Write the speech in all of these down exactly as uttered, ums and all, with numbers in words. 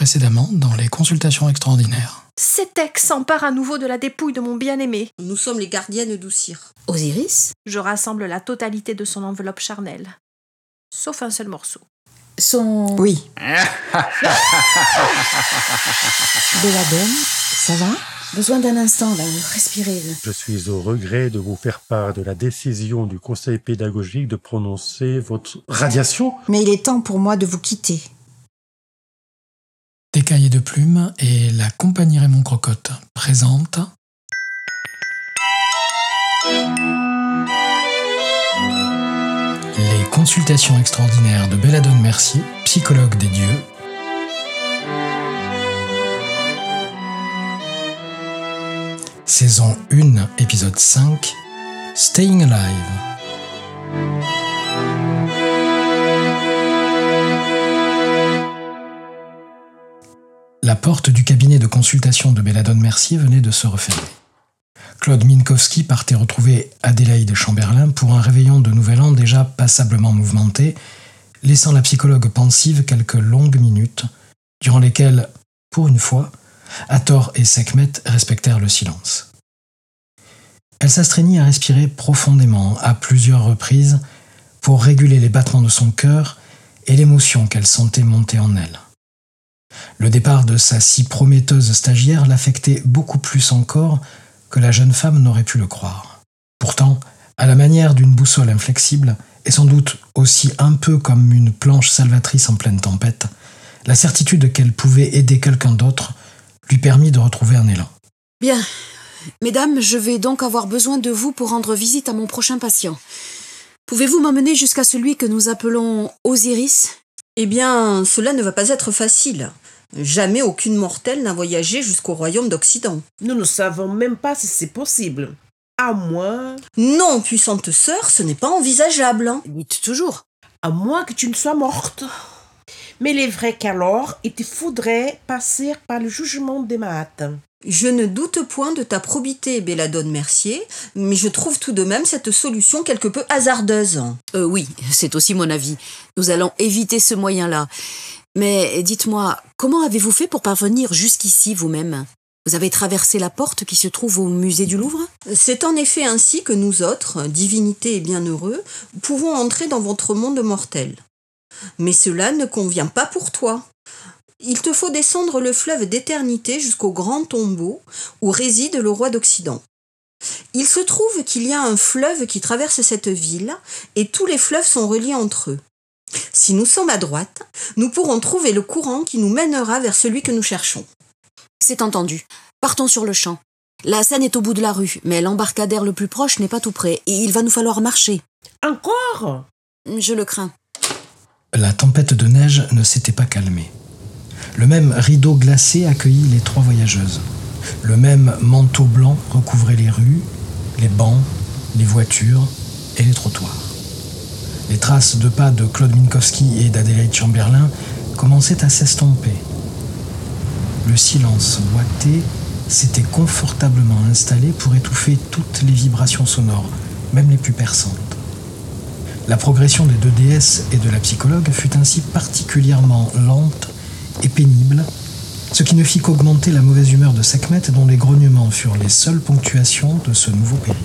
précédemment dans les consultations extraordinaires. Sétec s'empare à nouveau de la dépouille de mon bien-aimé. Nous sommes les gardiennes d'Oussir. Osiris ? Je rassemble la totalité de son enveloppe charnelle. Sauf un seul morceau. Son... Oui. Belladone, ça va ? Besoin d'un instant, là, respirez. Je suis au regret de vous faire part de la décision du conseil pédagogique de prononcer votre radiation. Mais il est temps pour moi de vous quitter. Des cahiers de plumes et la compagnie Raymond Crocotte présente les consultations extraordinaires de Belladone Mercier, psychologue des dieux. Saison un, épisode cinq, Staying Alive. La porte du cabinet de consultation de Belladone Mercier venait de se refermer. Claude Minkowski partait retrouver Adélaïde Chamberlain pour un réveillon de Nouvel An déjà passablement mouvementé, laissant la psychologue pensive quelques longues minutes, durant lesquelles, pour une fois, Hathor et Sekhmet respectèrent le silence. Elle s'astreignit à respirer profondément à plusieurs reprises pour réguler les battements de son cœur et l'émotion qu'elle sentait monter en elle. Le départ de sa si prometteuse stagiaire l'affectait beaucoup plus encore que la jeune femme n'aurait pu le croire. Pourtant, à la manière d'une boussole inflexible, et sans doute aussi un peu comme une planche salvatrice en pleine tempête, la certitude qu'elle pouvait aider quelqu'un d'autre lui permit de retrouver un élan. Bien. Mesdames, je vais donc avoir besoin de vous pour rendre visite à mon prochain patient. Pouvez-vous m'emmener jusqu'à celui que nous appelons Osiris ? Eh bien, cela ne va pas être facile. Jamais aucune mortelle n'a voyagé jusqu'au royaume d'Occident. Nous ne savons même pas si c'est possible. À moins... Non, puissante sœur, ce n'est pas envisageable. Dites toujours. À moins que tu ne sois morte. Mais il est vrai qu'alors, il te faudrait passer par le jugement des maths. Je ne doute point de ta probité, Belladone Mercier, mais je trouve tout de même cette solution quelque peu hasardeuse. Euh, oui, c'est aussi mon avis. Nous allons éviter ce moyen-là. Mais dites-moi, comment avez-vous fait pour parvenir jusqu'ici vous-même ? Vous avez traversé la porte qui se trouve au musée du Louvre ? C'est en effet ainsi que nous autres, divinités et bienheureux, pouvons entrer dans votre monde mortel. Mais cela ne convient pas pour toi. Il te faut descendre le fleuve d'éternité jusqu'au grand tombeau où réside le roi d'Occident. Il se trouve qu'il y a un fleuve qui traverse cette ville et tous les fleuves sont reliés entre eux. Si nous sommes à droite, nous pourrons trouver le courant qui nous mènera vers celui que nous cherchons. C'est entendu. Partons sur le champ. La Seine est au bout de la rue, mais l'embarcadère le plus proche n'est pas tout près et il va nous falloir marcher. Encore ? Je le crains. La tempête de neige ne s'était pas calmée. Le même rideau glacé accueillit les trois voyageuses. Le même manteau blanc recouvrait les rues, les bancs, les voitures et les trottoirs. Les traces de pas de Claude Minkowski et d'Adélaïde Chamberlain commençaient à s'estomper. Le silence ouaté s'était confortablement installé pour étouffer toutes les vibrations sonores, même les plus perçantes. La progression des deux déesses et de la psychologue fut ainsi particulièrement lente et pénible, ce qui ne fit qu'augmenter la mauvaise humeur de Sekhmet, dont les grognements furent les seules ponctuations de ce nouveau périple.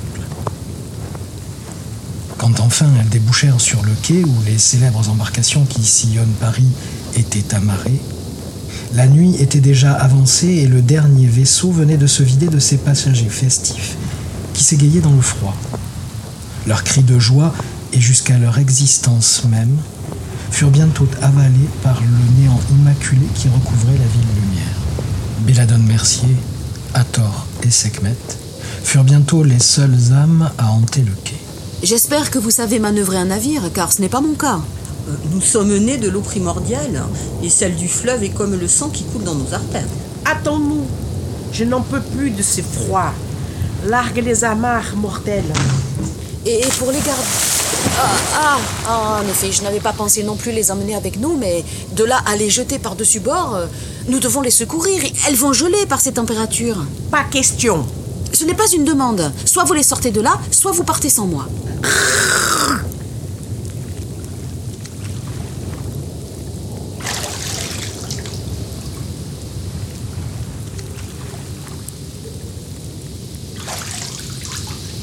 Quand enfin elles débouchèrent sur le quai où les célèbres embarcations qui sillonnent Paris étaient amarrées, la nuit était déjà avancée et le dernier vaisseau venait de se vider de ses passagers festifs qui s'égayaient dans le froid. Leurs cris de joie et jusqu'à leur existence même furent bientôt avalés par le néant immaculé qui recouvrait la ville lumière. Belladone Mercier, Hathor et Sekhmet furent bientôt les seules âmes à hanter le quai. J'espère que vous savez manœuvrer un navire, car ce n'est pas mon cas. Nous sommes nés de l'eau primordiale, et celle du fleuve est comme le sang qui coule dans nos artères. Attends-nous. Je n'en peux plus de ces froids. Largue les amarres mortelles. Et pour les garder... Ah, ah, ah, en effet, je n'avais pas pensé non plus les emmener avec nous, mais de là à les jeter par-dessus bord, nous devons les secourir. Elles vont geler par ces températures. Pas question. Ce n'est pas une demande. Soit vous les sortez de là, soit vous partez sans moi.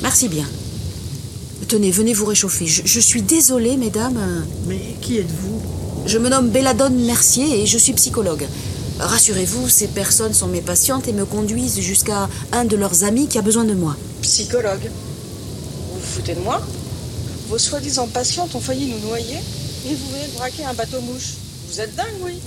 Merci bien. Tenez, venez vous réchauffer. Je, je suis désolée, mesdames. Mais qui êtes-vous? Je me nomme Belladone Mercier et je suis psychologue. Rassurez-vous, ces personnes sont mes patientes et me conduisent jusqu'à un de leurs amis qui a besoin de moi. Psychologue? Vous vous foutez de moi? Vos soi-disant patientes ont failli nous noyer et vous venez de braquer un bateau-mouche. Vous êtes dingue, oui?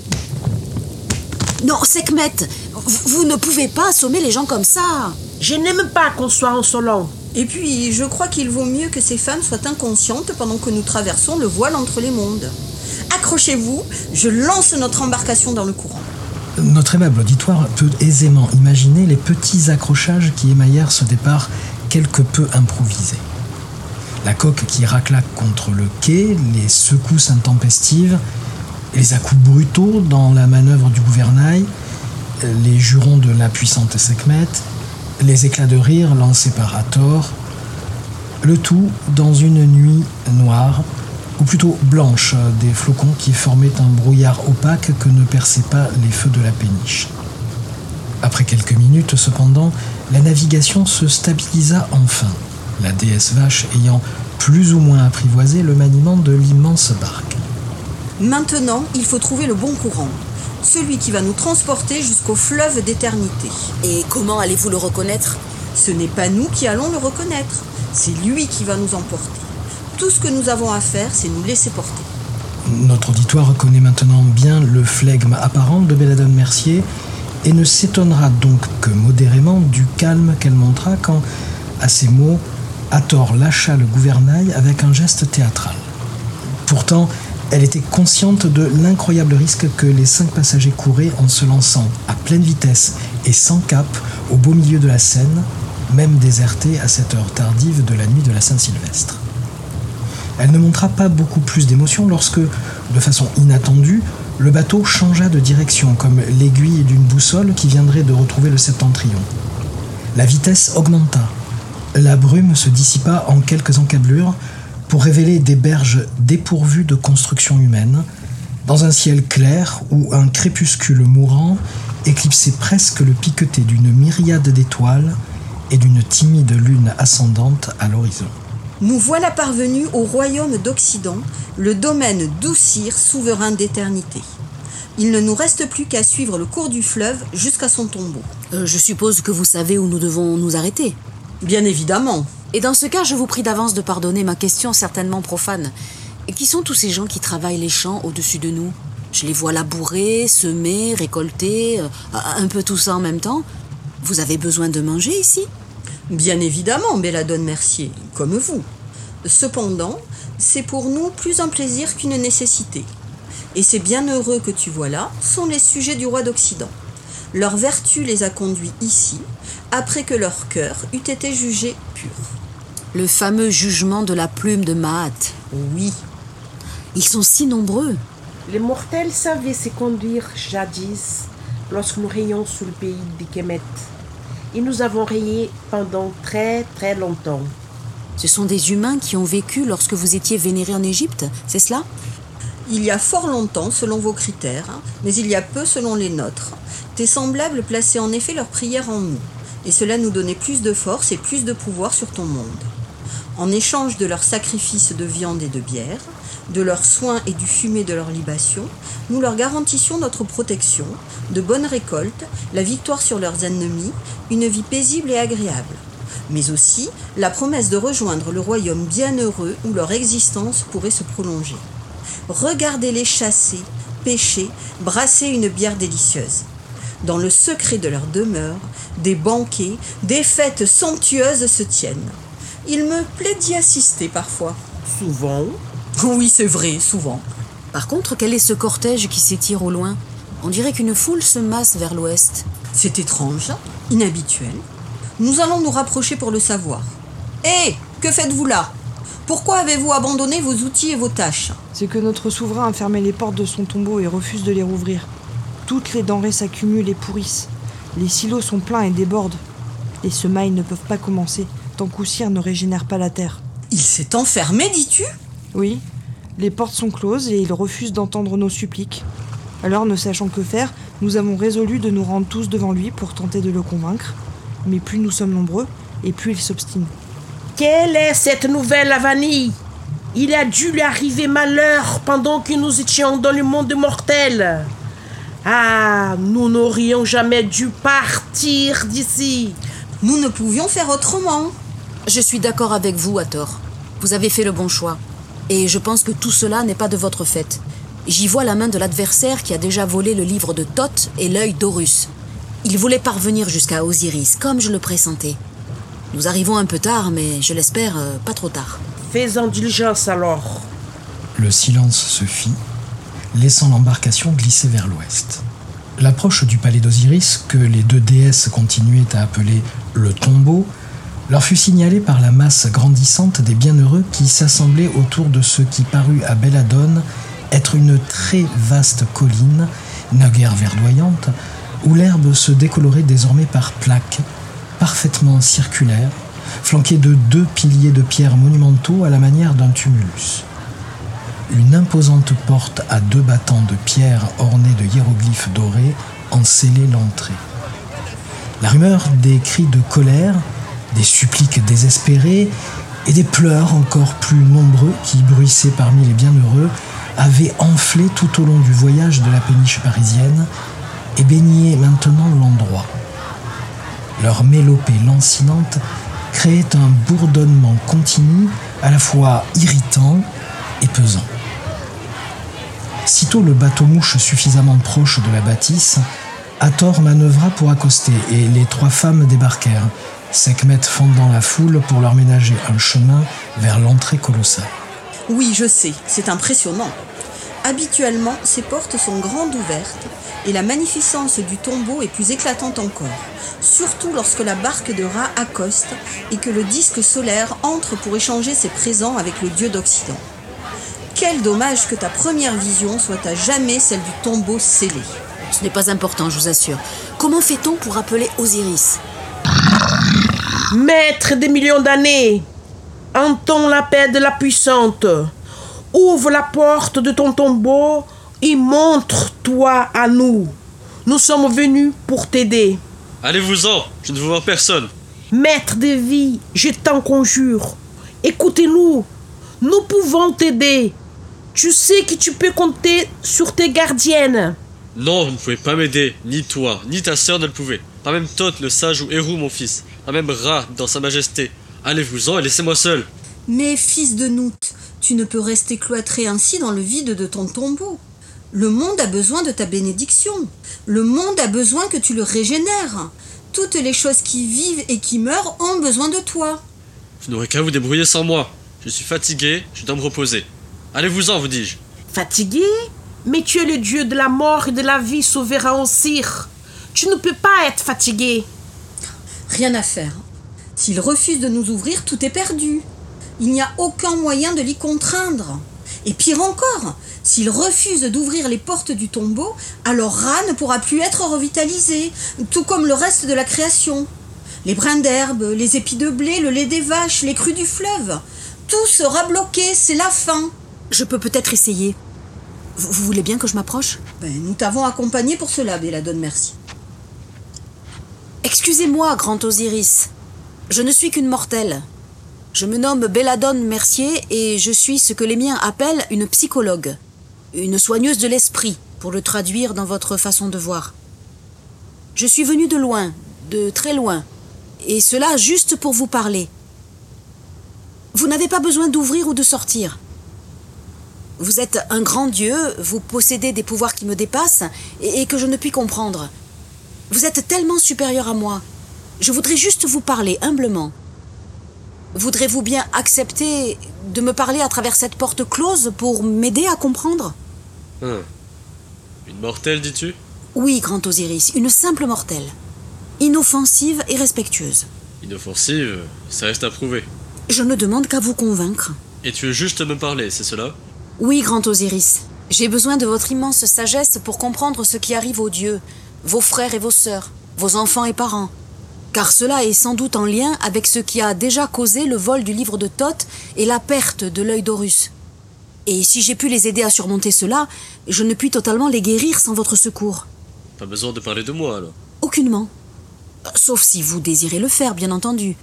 Non, Sekhmet, vous, vous ne pouvez pas assommer les gens comme ça. Je n'aime pas qu'on soit insolent. Et puis, je crois qu'il vaut mieux que ces femmes soient inconscientes pendant que nous traversons le voile entre les mondes. Accrochez-vous, je lance notre embarcation dans le courant. Notre aimable auditoire peut aisément imaginer les petits accrochages qui émaillèrent ce départ quelque peu improvisé. La coque qui raclaque contre le quai, les secousses intempestives, les à-coups brutaux dans la manœuvre du gouvernail, les jurons de la puissante Sekhmet, les éclats de rire lancés par Hathor, le tout dans une nuit noire, ou plutôt blanche, des flocons qui formaient un brouillard opaque que ne perçaient pas les feux de la péniche. Après quelques minutes, cependant, la navigation se stabilisa enfin, la déesse vache ayant plus ou moins apprivoisé le maniement de l'immense barque. Maintenant, il faut trouver le bon courant, celui qui va nous transporter jusqu'au fleuve d'éternité. Et comment allez-vous le reconnaître? Ce n'est pas nous qui allons le reconnaître, c'est lui qui va nous emporter. Tout ce que nous avons à faire, c'est nous laisser porter. Notre auditoire reconnaît maintenant bien le flegme apparent de Belladone Mercier et ne s'étonnera donc que modérément du calme qu'elle montra quand, à ces mots, Hathor lâcha le gouvernail avec un geste théâtral. Pourtant, elle était consciente de l'incroyable risque que les cinq passagers couraient en se lançant à pleine vitesse et sans cap au beau milieu de la Seine, même désertée à cette heure tardive de la nuit de la Saint-Sylvestre. Elle ne montra pas beaucoup plus d'émotion lorsque, de façon inattendue, le bateau changea de direction comme l'aiguille d'une boussole qui viendrait de retrouver le septentrion. La vitesse augmenta. La brume se dissipa en quelques encablures pour révéler des berges dépourvues de construction humaine, dans un ciel clair où un crépuscule mourant éclipsait presque le piqueté d'une myriade d'étoiles et d'une timide lune ascendante à l'horizon. Nous voilà parvenus au royaume d'Occident, le domaine d'Oussir, souverain d'éternité. Il ne nous reste plus qu'à suivre le cours du fleuve jusqu'à son tombeau. Euh, je suppose que vous savez où nous devons nous arrêter. Bien évidemment. Et dans ce cas, je vous prie d'avance de pardonner ma question certainement profane. Et qui sont tous ces gens qui travaillent les champs au-dessus de nous? Je les vois labourer, semer, récolter, euh, un peu tout ça en même temps. Vous avez besoin de manger ici? Bien évidemment, Belladone Mercier, comme vous. Cependant, c'est pour nous plus un plaisir qu'une nécessité. Et ces bienheureux que tu vois là sont les sujets du roi d'Occident. Leur vertu les a conduits ici, après que leur cœur eût été jugé pur. Le fameux jugement de la plume de Maat. Oui. Ils sont si nombreux. Les mortels savaient se conduire jadis lorsque nous rayons sous le pays des Kemet. Et nous avons rayé pendant très très longtemps. Ce sont des humains qui ont vécu lorsque vous étiez vénérés en Égypte, c'est cela? Il y a fort longtemps selon vos critères, mais il y a peu selon les nôtres. Tes semblables plaçaient en effet leurs prières en nous, et cela nous donnait plus de force et plus de pouvoir sur ton monde. En échange de leurs sacrifices de viande et de bière, de leurs soins et du fumet de leurs libations, nous leur garantissions notre protection, de bonnes récoltes, la victoire sur leurs ennemis, une vie paisible et agréable, mais aussi la promesse de rejoindre le royaume bienheureux où leur existence pourrait se prolonger. Regardez-les chasser, pêcher, brasser une bière délicieuse. Dans le secret de leur demeure, des banquets, des fêtes somptueuses se tiennent. Il me plaît d'y assister parfois. Souvent? Oui, c'est vrai, souvent. Par contre, quel est ce cortège qui s'étire au loin? On dirait qu'une foule se masse vers l'ouest. C'est étrange, inhabituel. Nous allons nous rapprocher pour le savoir. Hé, que faites-vous là? Pourquoi avez-vous abandonné vos outils et vos tâches? C'est que notre souverain a fermé les portes de son tombeau et refuse de les rouvrir. Toutes les denrées s'accumulent et pourrissent. Les silos sont pleins et débordent. Les semailles ne peuvent pas commencer tant qu'Oussir ne régénère pas la terre. Il s'est enfermé, dis-tu? Oui, les portes sont closes et il refuse d'entendre nos suppliques. Alors, ne sachant que faire, nous avons résolu de nous rendre tous devant lui pour tenter de le convaincre. Mais plus nous sommes nombreux, et plus il s'obstine. Quelle est cette nouvelle Avani? Il a dû lui arriver malheur pendant que nous étions dans le monde mortel. Ah, nous n'aurions jamais dû partir d'ici. Nous ne pouvions faire autrement. Je suis d'accord avec vous, Hathor. Vous avez fait le bon choix. Et je pense que tout cela n'est pas de votre fait. J'y vois la main de l'adversaire qui a déjà volé le livre de Thoth et l'œil d'Horus. Il voulait parvenir jusqu'à Osiris, comme je le pressentais. Nous arrivons un peu tard, mais je l'espère, euh, pas trop tard. Fais-en diligence alors. Le silence se fit, laissant l'embarcation glisser vers l'ouest. L'approche du palais d'Osiris, que les deux déesses continuaient à appeler le tombeau, leur fut signalée par la masse grandissante des bienheureux qui s'assemblaient autour de ce qui parut à Belladone être une très vaste colline, naguère verdoyante, où l'herbe se décolorait désormais par plaques, parfaitement circulaires, flanquées de deux piliers de pierre monumentaux à la manière d'un tumulus. Une imposante porte à deux battants de pierre ornés de hiéroglyphes dorés en scellait l'entrée. La rumeur des cris de colère, des suppliques désespérées et des pleurs encore plus nombreux qui bruissaient parmi les bienheureux avait enflé tout au long du voyage de la péniche parisienne et baignait maintenant l'endroit. Leur mélopée lancinante créait un bourdonnement continu à la fois irritant et pesant. Sitôt le bateau-mouche suffisamment proche de la bâtisse, Hathor manœuvra pour accoster et les trois femmes débarquèrent, Sekhmet fendant la foule pour leur ménager un chemin vers l'entrée colossale. Oui, je sais, c'est impressionnant. Habituellement, ces portes sont grandes ouvertes et la magnificence du tombeau est plus éclatante encore, surtout lorsque la barque de Ra accoste et que le disque solaire entre pour échanger ses présents avec le dieu d'Occident. Quel dommage que ta première vision soit à jamais celle du tombeau scellé. Ce n'est pas important, je vous assure. Comment fait-on pour appeler Osiris? Maître des millions d'années, entends l'appel de la puissante. Ouvre la porte de ton tombeau et montre-toi à nous. Nous sommes venus pour t'aider. Allez-vous-en, je ne veux voir personne. Maître des vies, je t'en conjure, écoutez-nous. Nous pouvons t'aider. Tu sais que tu peux compter sur tes gardiennes. Non, vous ne pouvez pas m'aider, ni toi, ni ta sœur ne le pouvaient. Pas même Thoth, le sage, ou Héru, mon fils. Pas même Ra, dans sa majesté. Allez-vous-en et laissez-moi seul. Mais fils de Nout, tu ne peux rester cloîtré ainsi dans le vide de ton tombeau. Le monde a besoin de ta bénédiction. Le monde a besoin que tu le régénères. Toutes les choses qui vivent et qui meurent ont besoin de toi. Vous n'aurez qu'à vous débrouiller sans moi. Je suis fatigué, je dois me reposer. Allez-vous-en, vous dis-je. Fatigué? Mais tu es le dieu de la mort et de la vie, souverain Osir. Tu ne peux pas être fatigué. Rien à faire. S'il refuse de nous ouvrir, tout est perdu. Il n'y a aucun moyen de l'y contraindre. Et pire encore, s'il refuse d'ouvrir les portes du tombeau, alors Ra ne pourra plus être revitalisé, tout comme le reste de la création. Les brins d'herbe, les épis de blé, le lait des vaches, les crues du fleuve, tout sera bloqué, c'est la fin. Je peux peut-être essayer. Vous, vous voulez bien que je m'approche? Ben, nous t'avons accompagné pour cela, Belladone, merci. Excusez-moi, grand Osiris. Je ne suis qu'une mortelle. Je me nomme Belladone Mercier et je suis ce que les miens appellent une psychologue. Une soigneuse de l'esprit, pour le traduire dans votre façon de voir. Je suis venue de loin, de très loin, et cela juste pour vous parler. Vous n'avez pas besoin d'ouvrir ou de sortir. Vous êtes un grand dieu, vous possédez des pouvoirs qui me dépassent et, et que je ne puis comprendre. Vous êtes tellement supérieur à moi. Je voudrais juste vous parler humblement. Voudrez-vous bien accepter de me parler à travers cette porte close pour m'aider à comprendre? Hum. Une mortelle, dis-tu? Oui, grand Osiris, une simple mortelle. Inoffensive et respectueuse. Inoffensive, ça reste à prouver. Je ne demande qu'à vous convaincre. Et tu veux juste me parler, c'est cela? Oui, grand Osiris. J'ai besoin de votre immense sagesse pour comprendre ce qui arrive aux dieux, vos frères et vos sœurs, vos enfants et parents. Car cela est sans doute en lien avec ce qui a déjà causé le vol du livre de Thoth et la perte de l'œil d'Horus. Et si j'ai pu les aider à surmonter cela, je ne puis totalement les guérir sans votre secours. Pas besoin de parler de moi, alors. Aucunement. Sauf si vous désirez le faire, bien entendu.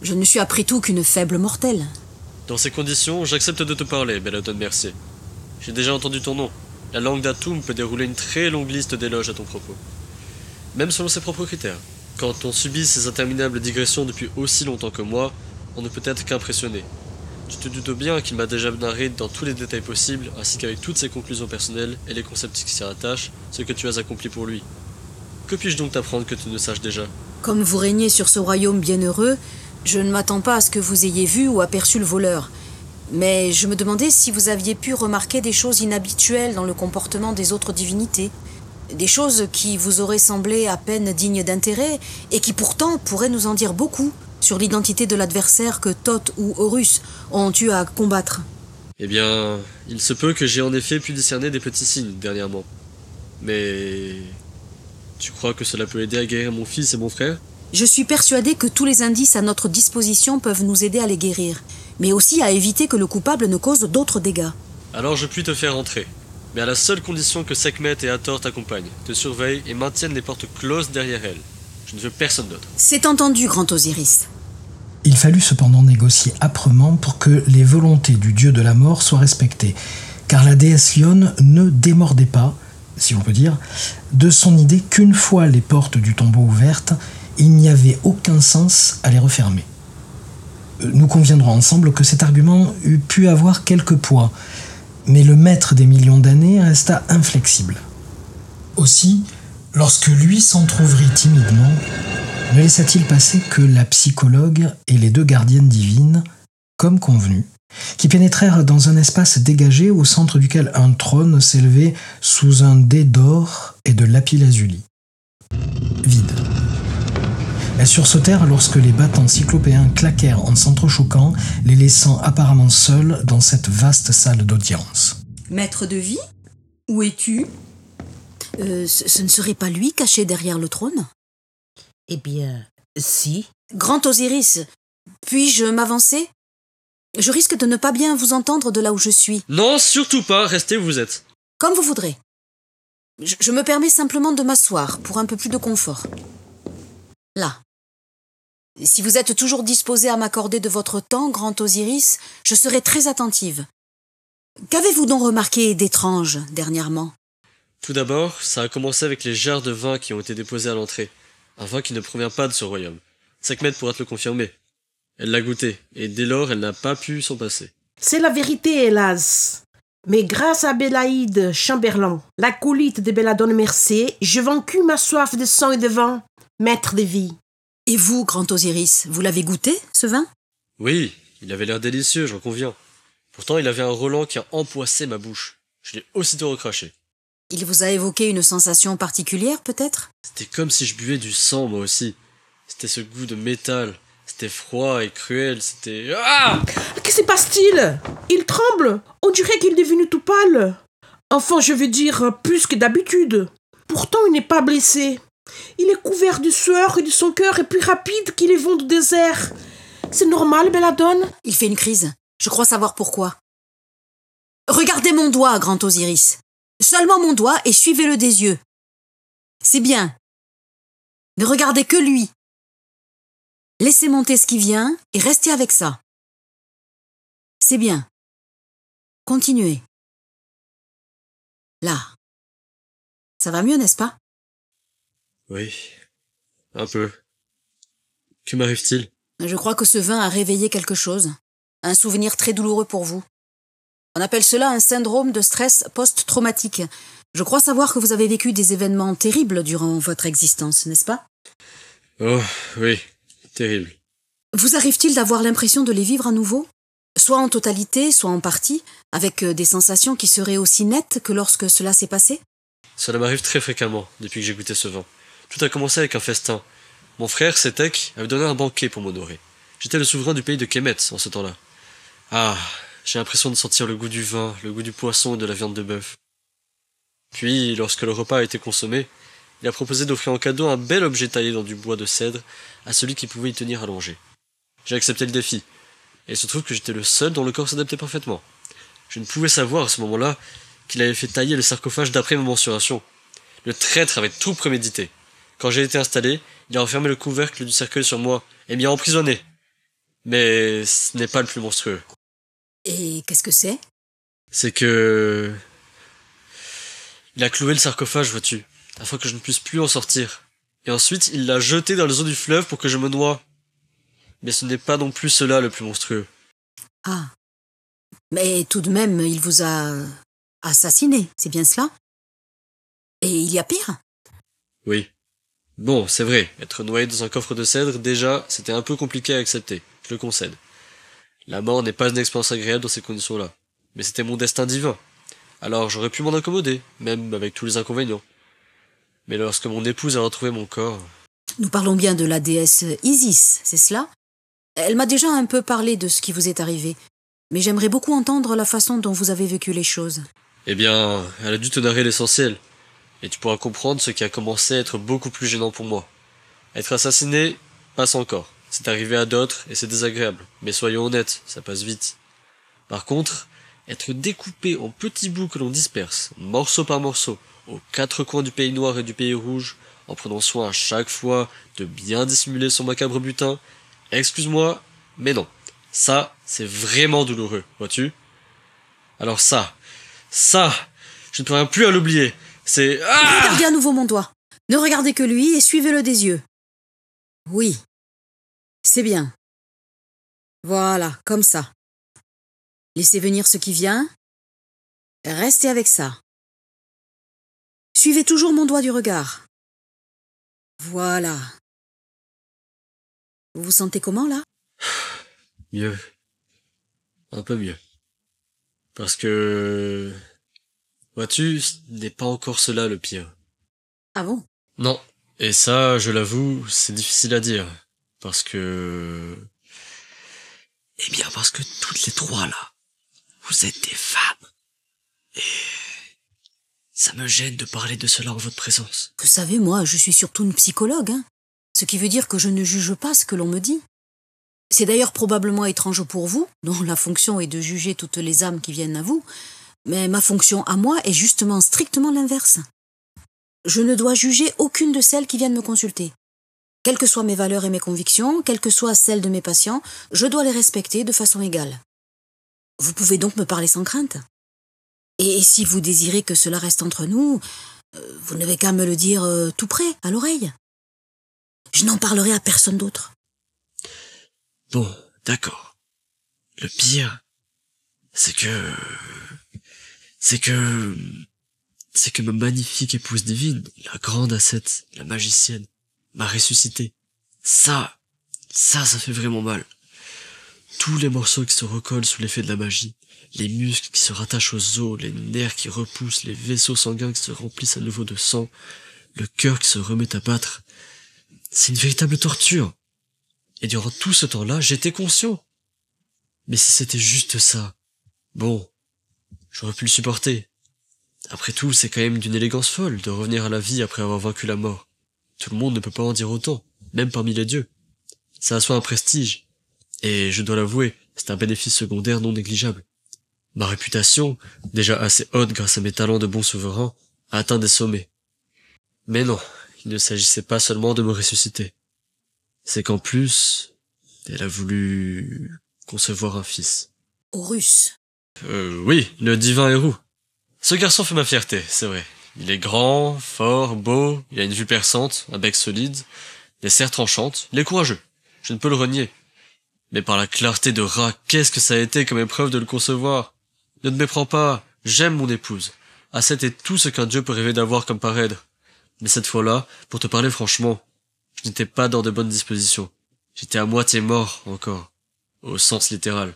Je ne suis après tout qu'une faible mortelle. Dans ces conditions, j'accepte de te parler, Belladone Mercier. J'ai déjà entendu ton nom. La langue d'Atoum peut dérouler une très longue liste d'éloges à ton propos. Même selon ses propres critères. Quand on subit ces interminables digressions depuis aussi longtemps que moi, on ne peut être qu'impressionné. Tu te doutes bien qu'il m'a déjà narré dans tous les détails possibles, ainsi qu'avec toutes ses conclusions personnelles et les concepts qui s'y rattachent, ce que tu as accompli pour lui. Que puis-je donc t'apprendre que tu ne saches déjà? Comme vous régnez sur ce royaume bienheureux, je ne m'attends pas à ce que vous ayez vu ou aperçu le voleur. Mais je me demandais si vous aviez pu remarquer des choses inhabituelles dans le comportement des autres divinités. Des choses qui vous auraient semblé à peine dignes d'intérêt et qui pourtant pourraient nous en dire beaucoup sur l'identité de l'adversaire que Thoth ou Horus ont eu à combattre. Eh bien, il se peut que j'ai en effet pu discerner des petits signes dernièrement. Mais... tu crois que cela peut aider à guérir mon fils et mon frère? Je suis persuadée que tous les indices à notre disposition peuvent nous aider à les guérir, mais aussi à éviter que le coupable ne cause d'autres dégâts. Alors je puis te faire entrer, mais à la seule condition que Sekhmet et Hathor t'accompagnent, te surveillent et maintiennent les portes closes derrière elles. Je ne veux personne d'autre. C'est entendu, grand Osiris. Il fallut cependant négocier âprement pour que les volontés du dieu de la mort soient respectées, car la déesse Lionne ne démordait pas, si on peut dire, de son idée qu'une fois les portes du tombeau ouvertes, il n'y avait aucun sens à les refermer. Nous conviendrons ensemble que cet argument eût pu avoir quelque poids, mais le maître des millions d'années resta inflexible. Aussi, lorsque lui s'entr'ouvrit timidement, ne laissa-t-il passer que la psychologue et les deux gardiennes divines, comme convenu, qui pénétrèrent dans un espace dégagé au centre duquel un trône s'élevait sous un dais d'or et de lapis-lazuli. Vide. Elles sursautèrent lorsque les battants cyclopéens claquèrent en s'entrechoquant, les laissant apparemment seuls dans cette vaste salle d'audience. Maître de vie, où es-tu? Euh, ce, ce ne serait pas lui caché derrière le trône? Eh bien, si. Grand Osiris, puis-je m'avancer? Je risque de ne pas bien vous entendre de là où je suis. Non, surtout pas, restez où vous êtes. Comme vous voudrez. Je, je me permets simplement de m'asseoir pour un peu plus de confort. Là. Si vous êtes toujours disposé à m'accorder de votre temps, grand Osiris, je serai très attentive. Qu'avez-vous donc remarqué d'étrange dernièrement? Tout d'abord, ça a commencé avec les jarres de vin qui ont été déposées à l'entrée. Un vin qui ne provient pas de ce royaume. Sekhmet pourra te le confirmer. Elle l'a goûté, et dès lors, elle n'a pas pu s'en passer. C'est la vérité, hélas. Mais grâce à Bélaïde Chamberlain, l'acolyte de Belladone Mercier, j'ai vaincu ma soif de sang et de vin, maître de vie. Et vous, grand Osiris, vous l'avez goûté, ce vin? Oui, il avait l'air délicieux, j'en conviens. Pourtant, il avait un relent qui a empoissé ma bouche. Je l'ai aussitôt recraché. Il vous a évoqué une sensation particulière, peut-être? C'était comme si je buvais du sang, moi aussi. C'était ce goût de métal. C'était froid et cruel, c'était... Ah! Que se passe-t-il? Il tremble. On dirait qu'il est devenu tout pâle. Enfin, je veux dire, plus que d'habitude. Pourtant, il n'est pas blessé. Il est couvert de sueur et de son cœur est plus rapide qu'il est vent du désert. C'est normal, Belladone? Il fait une crise. Je crois savoir pourquoi. Regardez mon doigt, grand Osiris. Seulement mon doigt et suivez-le des yeux. C'est bien. Ne regardez que lui. Laissez monter ce qui vient et restez avec ça. C'est bien. Continuez. Là. Ça va mieux, n'est-ce pas? Oui, un peu. Que m'arrive-t-il? Je crois que ce vin a réveillé quelque chose. Un souvenir très douloureux pour vous. On appelle cela un syndrome de stress post-traumatique. Je crois savoir que vous avez vécu des événements terribles durant votre existence, n'est-ce pas? Oh, oui, terrible. Vous arrive-t-il d'avoir l'impression de les vivre à nouveau? Soit en totalité, soit en partie, avec des sensations qui seraient aussi nettes que lorsque cela s'est passé? Cela m'arrive très fréquemment, depuis que j'ai goûté ce vin. Tout a commencé avec un festin. Mon frère, Sétec, avait donné un banquet pour m'honorer. J'étais le souverain du pays de Kemet en ce temps-là. Ah, j'ai l'impression de sentir le goût du vin, le goût du poisson et de la viande de bœuf. Puis, lorsque le repas a été consommé, il a proposé d'offrir en cadeau un bel objet taillé dans du bois de cèdre à celui qui pouvait y tenir allongé. J'ai accepté le défi, et il se trouve que j'étais le seul dont le corps s'adaptait parfaitement. Je ne pouvais savoir à ce moment-là qu'il avait fait tailler le sarcophage d'après ma mensuration. Le traître avait tout prémédité. Quand j'ai été installé, il a refermé le couvercle du cercueil sur moi et m'y a emprisonné. Mais ce n'est pas le plus monstrueux. Et qu'est-ce que c'est? C'est que... Il a cloué le sarcophage, vois-tu, afin que je ne puisse plus en sortir. Et ensuite, il l'a jeté dans les eaux du fleuve pour que je me noie. Mais ce n'est pas non plus cela le plus monstrueux. Ah. Mais tout de même, il vous a assassiné, c'est bien cela? Et il y a pire? Oui. Bon, c'est vrai, être noyé dans un coffre de cèdre, déjà, c'était un peu compliqué à accepter, je le concède. La mort n'est pas une expérience agréable dans ces conditions-là. Mais c'était mon destin divin. Alors j'aurais pu m'en accommoder, même avec tous les inconvénients. Mais lorsque mon épouse a retrouvé mon corps... Nous parlons bien de la déesse Isis, c'est cela? Elle m'a déjà un peu parlé de ce qui vous est arrivé, mais j'aimerais beaucoup entendre la façon dont vous avez vécu les choses. Eh bien, elle a dû te narrer l'essentiel, et tu pourras comprendre ce qui a commencé à être beaucoup plus gênant pour moi. Être assassiné passe encore, c'est arrivé à d'autres et c'est désagréable, mais soyons honnêtes, ça passe vite. Par contre, être découpé en petits bouts que l'on disperse, morceau par morceau, aux quatre coins du pays noir et du pays rouge, en prenant soin à chaque fois de bien dissimuler son macabre butin, excuse-moi, mais non. Ça, c'est vraiment douloureux, vois-tu? Alors ça, ça, je ne peux plus à l'oublier. C'est... Ah! Regardez à nouveau mon doigt. Ne regardez que lui et suivez-le des yeux. Oui. C'est bien. Voilà, comme ça. Laissez venir ce qui vient. Restez avec ça. Suivez toujours mon doigt du regard. Voilà. Vous vous sentez comment, là? Mieux. Un peu mieux. Parce que... Vois-tu, ce n'est pas encore cela le pire. Ah bon? Non. Et ça, je l'avoue, c'est difficile à dire. Parce que... Eh bien, parce que toutes les trois, là, vous êtes des femmes. Et... ça me gêne de parler de cela en votre présence. Vous savez, moi, je suis surtout une psychologue, hein. Ce qui veut dire que je ne juge pas ce que l'on me dit. C'est d'ailleurs probablement étrange pour vous, dont la fonction est de juger toutes les âmes qui viennent à vous, mais ma fonction à moi est justement strictement l'inverse. Je ne dois juger aucune de celles qui viennent me consulter. Quelles que soient mes valeurs et mes convictions, quelles que soient celles de mes patients, je dois les respecter de façon égale. Vous pouvez donc me parler sans crainte. Et si vous désirez que cela reste entre nous, euh, vous n'avez qu'à me le dire euh, tout près, à l'oreille. Je n'en parlerai à personne d'autre. Bon, d'accord. Le pire, c'est que... C'est que... C'est que ma magnifique épouse divine, la grande ascète, la magicienne, m'a ressuscité. Ça, ça, ça fait vraiment mal. Tous les morceaux qui se recollent sous l'effet de la magie, les muscles qui se rattachent aux os, les nerfs qui repoussent, les vaisseaux sanguins qui se remplissent à nouveau de sang, le cœur qui se remet à battre. C'est une véritable torture. Et durant tout ce temps-là, j'étais conscient. Mais si c'était juste ça, bon, j'aurais pu le supporter. Après tout, c'est quand même d'une élégance folle de revenir à la vie après avoir vaincu la mort. Tout le monde ne peut pas en dire autant, même parmi les dieux. Ça a soit un prestige, et je dois l'avouer, c'est un bénéfice secondaire non négligeable. Ma réputation, déjà assez haute grâce à mes talents de bon souverain, a atteint des sommets. Mais non, il ne s'agissait pas seulement de me ressusciter. C'est qu'en plus, elle a voulu concevoir un fils. Horus. Euh, oui, le divin héros. Ce garçon fait ma fierté, c'est vrai. Il est grand, fort, beau, il a une vue perçante, un bec solide, des serres tranchantes, il est courageux. Je ne peux le renier. Mais par la clarté de rat, qu'est-ce que ça a été comme épreuve de le concevoir? Ne te méprends pas, j'aime mon épouse. Ascète est tout ce qu'un dieu peut rêver d'avoir comme parèdre. Mais cette fois-là, pour te parler franchement, je n'étais pas dans de bonnes dispositions. J'étais à moitié mort, encore. Au sens littéral.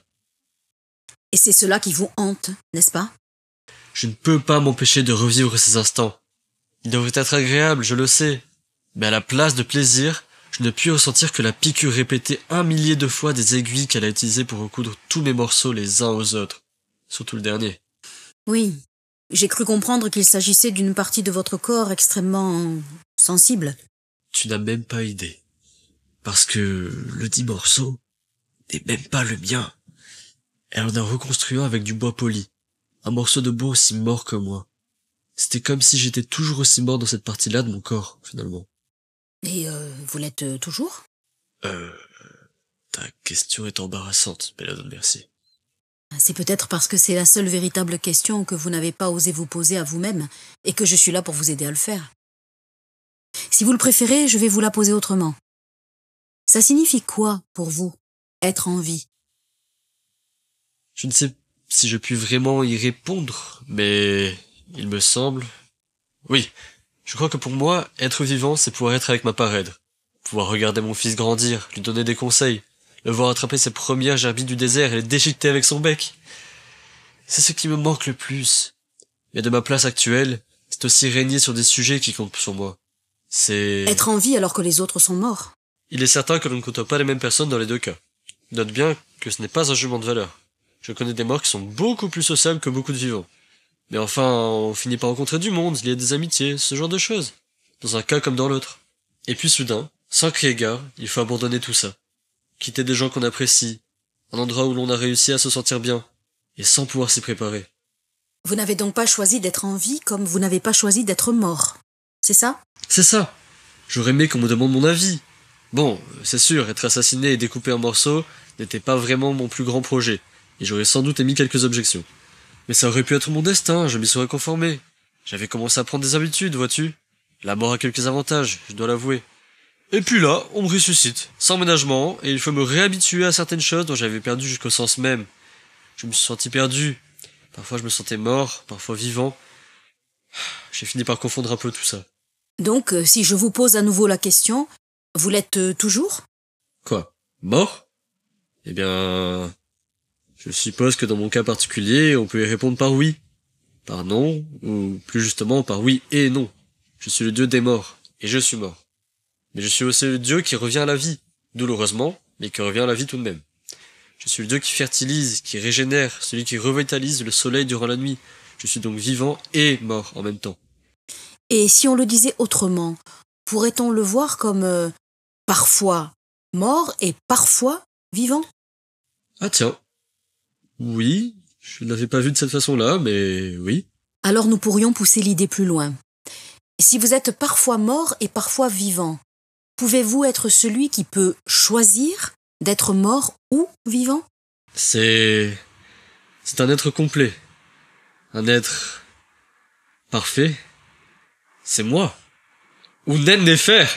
Et c'est cela qui vous hante, n'est-ce pas? Je ne peux pas m'empêcher de revivre ces instants. Ils devraient être agréables, je le sais. Mais à la place de plaisir, je ne puis ressentir que la piqûre répétée un millier de fois des aiguilles qu'elle a utilisées pour recoudre tous mes morceaux les uns aux autres. Surtout le dernier. Oui, j'ai cru comprendre qu'il s'agissait d'une partie de votre corps extrêmement sensible. Tu n'as même pas idée. Parce que le dit morceau n'est même pas le mien. Elle en a reconstruit un avec du bois poli. Un morceau de bois aussi mort que moi. C'était comme si j'étais toujours aussi mort dans cette partie-là de mon corps, finalement. Et euh, vous l'êtes euh, toujours? Euh... Ta question est embarrassante, Belladone Mercier. C'est peut-être parce que c'est la seule véritable question que vous n'avez pas osé vous poser à vous-même et que je suis là pour vous aider à le faire. Si vous le préférez, je vais vous la poser autrement. Ça signifie quoi pour vous, être en vie? Je ne sais si je puis vraiment y répondre, mais il me semble... Oui, je crois que pour moi, être vivant, c'est pouvoir être avec ma parèdre. Pouvoir regarder mon fils grandir, lui donner des conseils, le voir attraper ses premières gerbilles du désert et les déchiqueter avec son bec. C'est ce qui me manque le plus. Et de ma place actuelle, c'est aussi régner sur des sujets qui comptent sur moi. C'est... Être en vie alors que les autres sont morts. Il est certain que l'on ne côtoie pas les mêmes personnes dans les deux cas. Note bien que ce n'est pas un jugement de valeur. Je connais des morts qui sont beaucoup plus sociables que beaucoup de vivants. Mais enfin, on finit par rencontrer du monde, il y a des amitiés, ce genre de choses. Dans un cas comme dans l'autre. Et puis soudain, sans crier gare, il faut abandonner tout ça. Quitter des gens qu'on apprécie, un endroit où l'on a réussi à se sentir bien, et sans pouvoir s'y préparer. Vous n'avez donc pas choisi d'être en vie comme vous n'avez pas choisi d'être mort. C'est ça? C'est ça. J'aurais aimé qu'on me demande mon avis. Bon, c'est sûr, être assassiné et découpé en morceaux n'était pas vraiment mon plus grand projet, et j'aurais sans doute émis quelques objections. Mais ça aurait pu être mon destin, je m'y serais conformé. J'avais commencé à prendre des habitudes, vois-tu. La mort a quelques avantages, je dois l'avouer. Et puis là, on me ressuscite, sans ménagement, et il faut me réhabituer à certaines choses dont j'avais perdu jusqu'au sens même. Je me suis senti perdu. Parfois je me sentais mort, parfois vivant. J'ai fini par confondre un peu tout ça. Donc, euh, si je vous pose à nouveau la question, vous l'êtes euh, toujours? Quoi? Mort? Eh bien... Je suppose que dans mon cas particulier, on peut y répondre par oui, par non, ou plus justement par oui et non. Je suis le dieu des morts, et je suis mort. Mais je suis aussi le dieu qui revient à la vie, douloureusement, mais qui revient à la vie tout de même. Je suis le dieu qui fertilise, qui régénère, celui qui revitalise le soleil durant la nuit. Je suis donc vivant et mort en même temps. Et si on le disait autrement, pourrait-on le voir comme euh, parfois mort et parfois vivant? Ah tiens. Oui, je ne l'avais pas vu de cette façon-là, mais oui. Alors nous pourrions pousser l'idée plus loin. Si vous êtes parfois mort et parfois vivant, pouvez-vous être celui qui peut choisir d'être mort ou vivant? C'est... C'est un être complet. Un être... parfait. C'est moi. Ou Nen Nefer.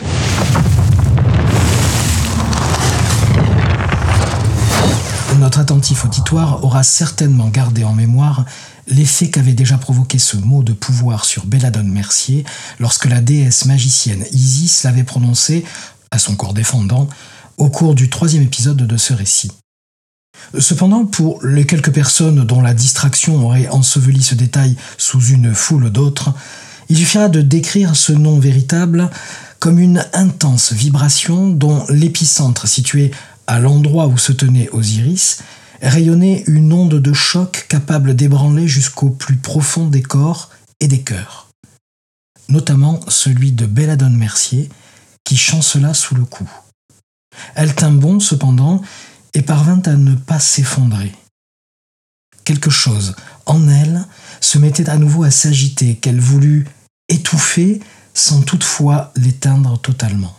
Notre attentif auditoire aura certainement gardé en mémoire l'effet qu'avait déjà provoqué ce mot de pouvoir sur Belladone Mercier lorsque la déesse magicienne Isis l'avait prononcé, à son corps défendant, au cours du troisième épisode de ce récit. Cependant, pour les quelques personnes dont la distraction aurait enseveli ce détail sous une foule d'autres, il suffira de décrire ce nom véritable comme une intense vibration dont l'épicentre situé à l'endroit où se tenait Osiris, rayonnait une onde de choc capable d'ébranler jusqu'au plus profond des corps et des cœurs. Notamment celui de Belladone Mercier, qui chancela sous le coup. Elle tint bon, cependant, et parvint à ne pas s'effondrer. Quelque chose, en elle, se mettait à nouveau à s'agiter, qu'elle voulut étouffer sans toutefois l'éteindre totalement.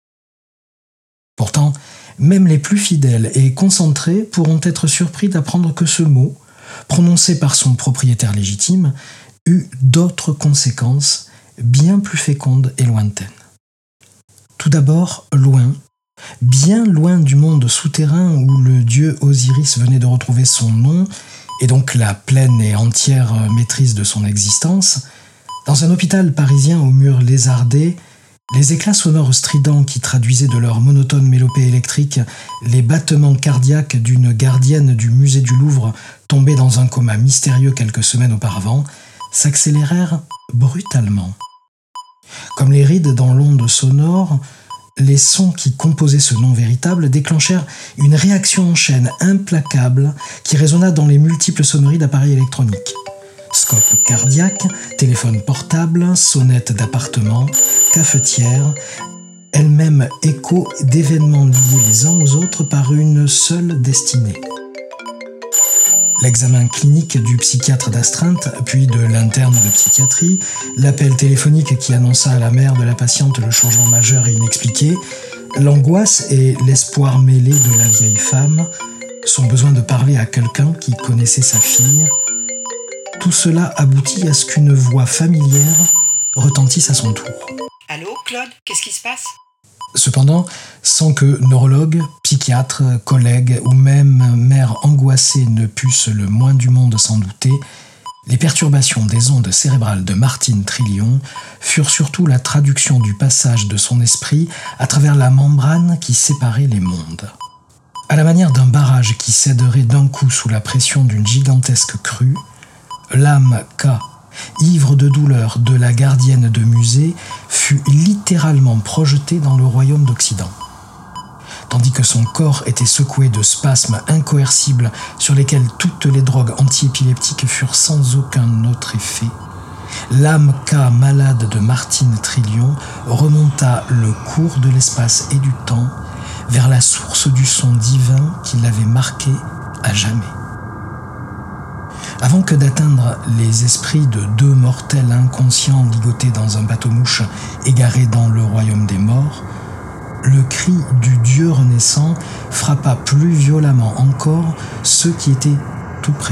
Pourtant, même les plus fidèles et concentrés pourront être surpris d'apprendre que ce mot, prononcé par son propriétaire légitime, eut d'autres conséquences bien plus fécondes et lointaines. Tout d'abord, loin, bien loin du monde souterrain où le dieu Osiris venait de retrouver son nom, et donc la pleine et entière maîtrise de son existence, dans un hôpital parisien aux murs lézardés, les éclats sonores stridents qui traduisaient de leur monotone mélopée électrique les battements cardiaques d'une gardienne du musée du Louvre tombée dans un coma mystérieux quelques semaines auparavant s'accélérèrent brutalement. Comme les rides dans l'onde sonore, les sons qui composaient ce nom véritable déclenchèrent une réaction en chaîne implacable qui résonna dans les multiples sonneries d'appareils électroniques. Scope cardiaque, téléphone portable, sonnette d'appartement, cafetière, elle-même écho d'événements liés les uns aux autres par une seule destinée. L'examen clinique du psychiatre d'astreinte, puis de l'interne de psychiatrie, l'appel téléphonique qui annonça à la mère de la patiente le changement majeur et inexpliqué, L'angoisse et l'espoir mêlés de la vieille femme, son besoin de parler à quelqu'un qui connaissait sa fille, tout cela aboutit à ce qu'une voix familière retentisse à son tour. Allô, Claude, qu'est-ce qui se passe ? Cependant, sans que neurologues, psychiatres, collègues ou même mères angoissées ne pussent le moins du monde s'en douter, les perturbations des ondes cérébrales de Martine Trillion furent surtout la traduction du passage de son esprit à travers la membrane qui séparait les mondes. À la manière d'un barrage qui céderait d'un coup sous la pression d'une gigantesque crue, l'âme K, ivre de douleur de la gardienne de musée, fut littéralement projetée dans le royaume d'Occident. Tandis que son corps était secoué de spasmes incoercibles sur lesquels toutes les drogues antiépileptiques furent sans aucun autre effet, l'âme K malade de Martine Trillion remonta le cours de l'espace et du temps vers la source du son divin qui l'avait marqué à jamais. Avant que d'atteindre les esprits de deux mortels inconscients ligotés dans un bateau-mouche égaré dans le royaume des morts, le cri du Dieu renaissant frappa plus violemment encore ceux qui étaient tout près.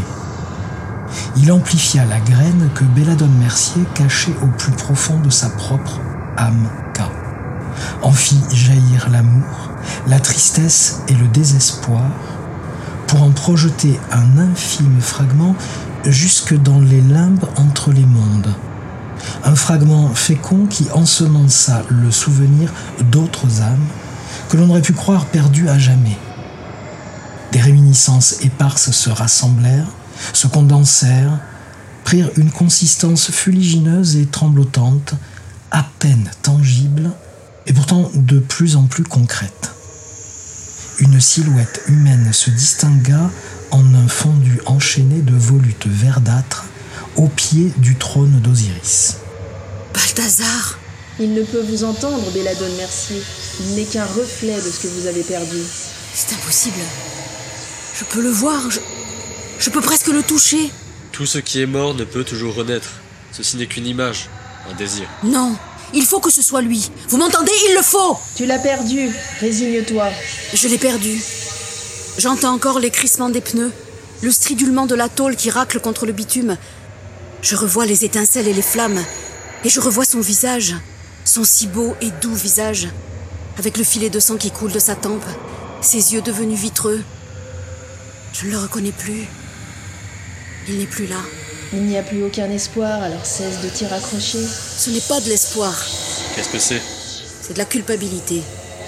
Il amplifia la graine que Belladone Mercier cachait au plus profond de sa propre âme K, en fit jaillir l'amour, la tristesse et le désespoir, pour en projeter un infime fragment jusque dans les limbes entre les mondes. Un fragment fécond qui ensemença le souvenir d'autres âmes que l'on aurait pu croire perdues à jamais. Des réminiscences éparses se rassemblèrent, se condensèrent, prirent une consistance fuligineuse et tremblotante, à peine tangible et pourtant de plus en plus concrète. Une silhouette humaine se distingua en un fondu enchaîné de volutes verdâtres au pied du trône d'Osiris. Balthazar ! Il ne peut vous entendre, Belladone Mercier. Il n'est qu'un reflet de ce que vous avez perdu. C'est impossible. Je peux le voir, je, je peux presque le toucher. Tout ce qui est mort ne peut toujours renaître. Ceci n'est qu'une image, un désir. Non, il faut que ce soit lui. Vous m'entendez ? Il le faut ! Tu l'as perdu, résigne-toi. Je l'ai perdu. J'entends encore les crissements des pneus, le stridulement de la tôle qui racle contre le bitume. Je revois les étincelles et les flammes, et je revois son visage, son si beau et doux visage, avec le filet de sang qui coule de sa tempe, ses yeux devenus vitreux. Je ne le reconnais plus. Il n'est plus là. Il n'y a plus aucun espoir, alors cesse de t'y raccrocher. Ce n'est pas de l'espoir. Qu'est-ce que c'est ? C'est de la culpabilité.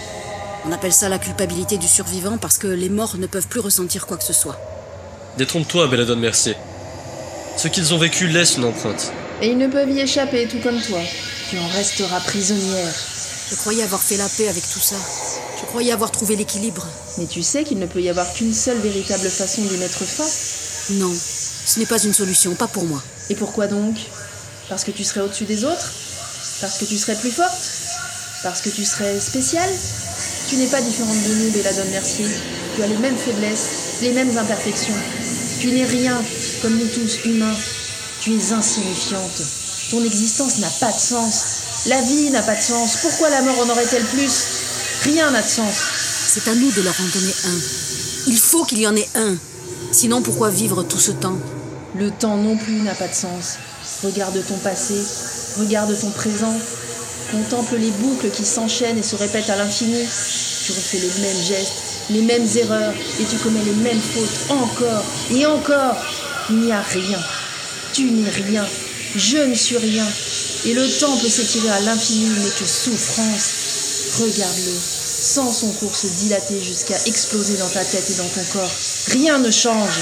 On appelle ça la culpabilité du survivant parce que les morts ne peuvent plus ressentir quoi que ce soit. Détrompe-toi, Belladone Mercier. Ce qu'ils ont vécu laisse une empreinte. Et ils ne peuvent y échapper, tout comme toi. Tu en resteras prisonnière. Je croyais avoir fait la paix avec tout ça. Je croyais avoir trouvé l'équilibre. Mais tu sais qu'il ne peut y avoir qu'une seule véritable façon d'y mettre fin. Non, ce n'est pas une solution, pas pour moi. Et pourquoi donc ? Parce que tu serais au-dessus des autres ? Parce que tu serais plus forte ? Parce que tu serais spéciale ? Tu n'es pas différente de nous, Belladone Mercier. Tu as les mêmes faiblesses, les mêmes imperfections. Tu n'es rien, comme nous tous, humains. Tu es insignifiante. Ton existence n'a pas de sens. La vie n'a pas de sens. Pourquoi la mort en aurait-elle plus ? Rien n'a de sens. C'est à nous de leur en donner un. Il faut qu'il y en ait un. Sinon, pourquoi vivre tout ce temps ? Le temps non plus n'a pas de sens. Regarde ton passé, regarde ton présent. Contemple les boucles qui s'enchaînent et se répètent à l'infini. Tu refais les mêmes gestes, les mêmes erreurs, et tu commets les mêmes fautes encore et encore. Il n'y a rien. Tu n'es rien. Je ne suis rien. Et le temps peut s'étirer à l'infini, mais que souffrance. Regarde-le. Sans son cours se dilater jusqu'à exploser dans ta tête et dans ton corps. Rien ne change.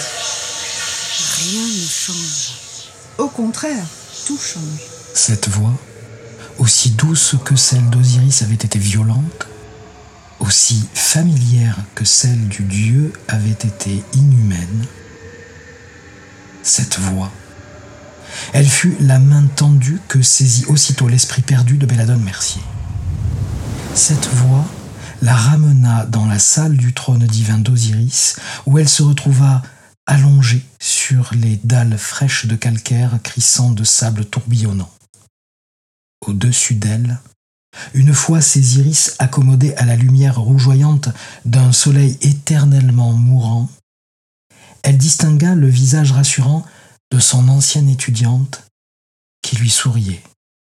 Rien ne change. Au contraire, tout change. Cette voix, aussi douce que celle d'Osiris avait été violente, aussi familière que celle du dieu avait été inhumaine, cette voix, elle fut la main tendue que saisit aussitôt l'esprit perdu de Belladone Mercier. Cette voix la ramena dans la salle du trône divin d'Osiris, où elle se retrouva allongée sur les dalles fraîches de calcaire crissant de sable tourbillonnant. Au-dessus d'elle, Une fois ses iris accommodés à la lumière rougeoyante d'un soleil éternellement mourant, elle distingua le visage rassurant de son ancienne étudiante qui lui souriait.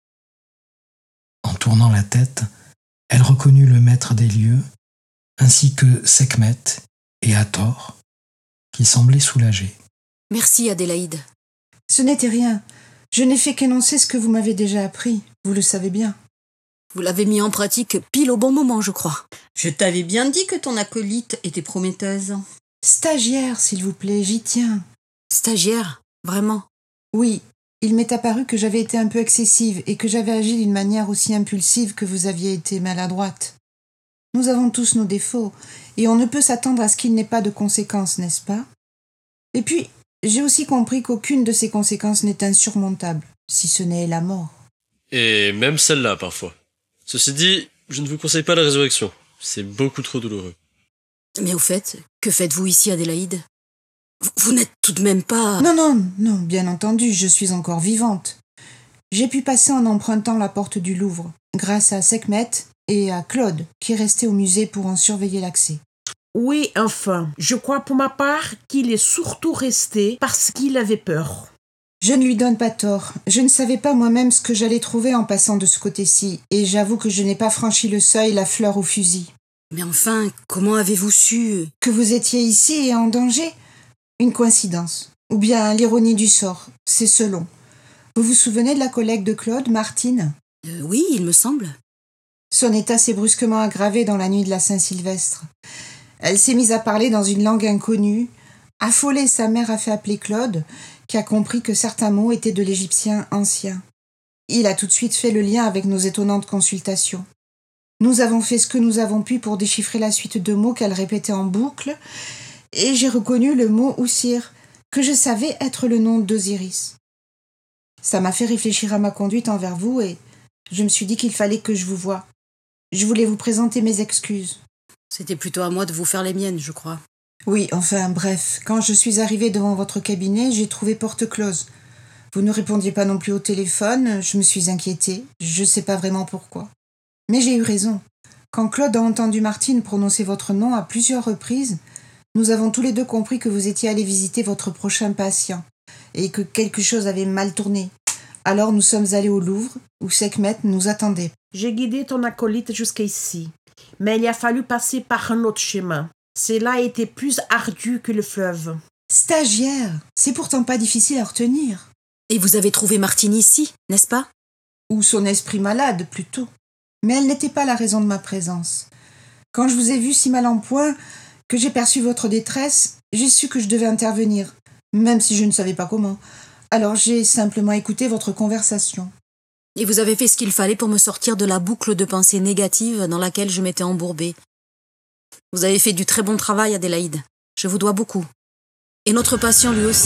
En tournant la tête, elle reconnut le maître des lieux, ainsi que Sekhmet et Hathor, qui semblaient soulagés. Merci, Adélaïde. Ce n'était rien. Je n'ai fait qu'énoncer ce que vous m'avez déjà appris. Vous le savez bien. Vous l'avez mis en pratique pile au bon moment, je crois. Je t'avais bien dit que ton acolyte était prometteuse. Stagiaire, s'il vous plaît, j'y tiens. Stagiaire, vraiment? Oui, il m'est apparu que j'avais été un peu excessive et que j'avais agi d'une manière aussi impulsive que vous aviez été maladroite. Nous avons tous nos défauts, et on ne peut s'attendre à ce qu'il n'ait pas de conséquences, n'est-ce pas? Et puis, j'ai aussi compris qu'aucune de ces conséquences n'est insurmontable, si ce n'est la mort. Et même celle-là, parfois. Ceci dit, je ne vous conseille pas la résurrection. C'est beaucoup trop douloureux. Mais au fait, que faites-vous ici, Adélaïde? Vous, vous n'êtes tout de même pas... Non, non, non, bien entendu, je suis encore vivante. J'ai pu passer en empruntant la porte du Louvre, grâce à Sekhmet et à Claude, qui restait au musée pour en surveiller l'accès. Oui, enfin, je crois pour ma part qu'il est surtout resté parce qu'il avait peur. Je ne lui donne pas tort. Je ne savais pas moi-même ce que j'allais trouver en passant de ce côté-ci, et j'avoue que je n'ai pas franchi le seuil la fleur au fusil. Mais enfin, comment avez-vous su... Que vous étiez ici et en danger? Une coïncidence. Ou bien l'ironie du sort. C'est selon. Vous vous souvenez de la collègue de Claude, Martine? euh, Oui, il me semble. Son état s'est brusquement aggravé dans la nuit de la Saint-Sylvestre. Elle s'est mise à parler dans une langue inconnue. Affolée, sa mère a fait appeler Claude, qui a compris que certains mots étaient de l'égyptien ancien. Il a tout de suite fait le lien avec nos étonnantes consultations. Nous avons fait ce que nous avons pu pour déchiffrer la suite de mots qu'elle répétait en boucle, et j'ai reconnu le mot Oussir, que je savais être le nom d'Osiris. Ça m'a fait réfléchir à ma conduite envers vous, et je me suis dit qu'il fallait que je vous voie. Je voulais vous présenter mes excuses. C'était plutôt à moi de vous faire les miennes, je crois. Oui, enfin, bref, quand je suis arrivée devant votre cabinet, j'ai trouvé porte close. Vous ne répondiez pas non plus au téléphone, je me suis inquiétée, je sais pas vraiment pourquoi. Mais j'ai eu raison. Quand Claude a entendu Martine prononcer votre nom à plusieurs reprises, nous avons tous les deux compris que vous étiez allés visiter votre prochain patient, et que quelque chose avait mal tourné. Alors nous sommes allés au Louvre, où Sekhmet nous attendait. J'ai guidé ton acolyte jusqu'ici, mais il a fallu passer par un autre chemin. Cela a été plus ardu que le fleuve. Stagiaire, c'est pourtant pas difficile à retenir. Et vous avez trouvé Martine ici, n'est-ce pas? Ou son esprit malade, plutôt. Mais elle n'était pas la raison de ma présence. Quand je vous ai vu si mal en point, que j'ai perçu votre détresse, j'ai su que je devais intervenir, même si je ne savais pas comment. Alors j'ai simplement écouté votre conversation. Et vous avez fait ce qu'il fallait pour me sortir de la boucle de pensées négatives dans laquelle je m'étais embourbée. Vous avez fait du très bon travail, Adélaïde. Je vous dois beaucoup. Et notre patient lui aussi.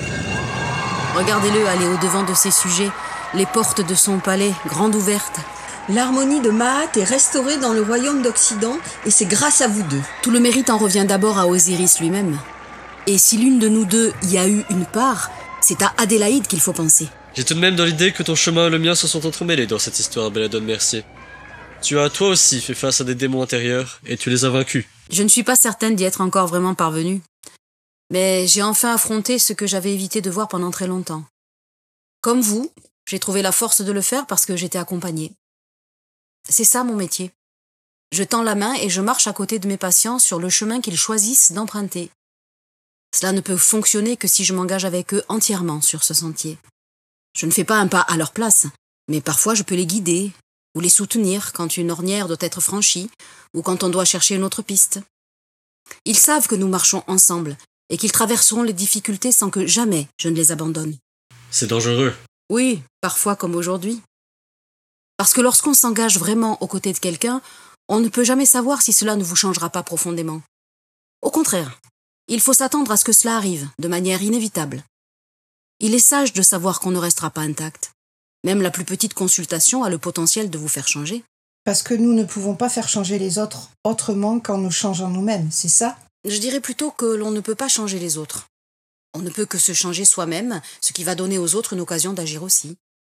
Regardez-le aller au-devant de ses sujets, les portes de son palais grandes ouvertes. L'harmonie de Maat est restaurée dans le royaume d'Occident, et c'est grâce à vous deux. Tout le mérite en revient d'abord à Osiris lui-même. Et si l'une de nous deux y a eu une part, c'est à Adélaïde qu'il faut penser. J'ai tout de même dans l'idée que ton chemin et le mien se sont entremêlés dans cette histoire, Belladone Mercier. Tu as toi aussi fait face à des démons intérieurs, et tu les as vaincus. Je ne suis pas certaine d'y être encore vraiment parvenue. Mais j'ai enfin affronté ce que j'avais évité de voir pendant très longtemps. Comme vous, j'ai trouvé la force de le faire parce que j'étais accompagnée. C'est ça mon métier. Je tends la main et je marche à côté de mes patients sur le chemin qu'ils choisissent d'emprunter. Cela ne peut fonctionner que si je m'engage avec eux entièrement sur ce sentier. Je ne fais pas un pas à leur place, mais parfois je peux les guider ou les soutenir quand une ornière doit être franchie ou quand on doit chercher une autre piste. Ils savent que nous marchons ensemble et qu'ils traverseront les difficultés sans que jamais je ne les abandonne. C'est dangereux. Oui, parfois comme aujourd'hui. Parce que lorsqu'on s'engage vraiment aux côtés de quelqu'un, on ne peut jamais savoir si cela ne vous changera pas profondément. Au contraire, il faut s'attendre à ce que cela arrive de manière inévitable. Il est sage de savoir qu'on ne restera pas intact. Même la plus petite consultation a le potentiel de vous faire changer. Parce que nous ne pouvons pas faire changer les autres autrement qu'en nous changeant nous-mêmes, c'est ça? Je dirais plutôt que l'on ne peut pas changer les autres. On ne peut que se changer soi-même, ce qui va donner aux autres une occasion d'agir aussi.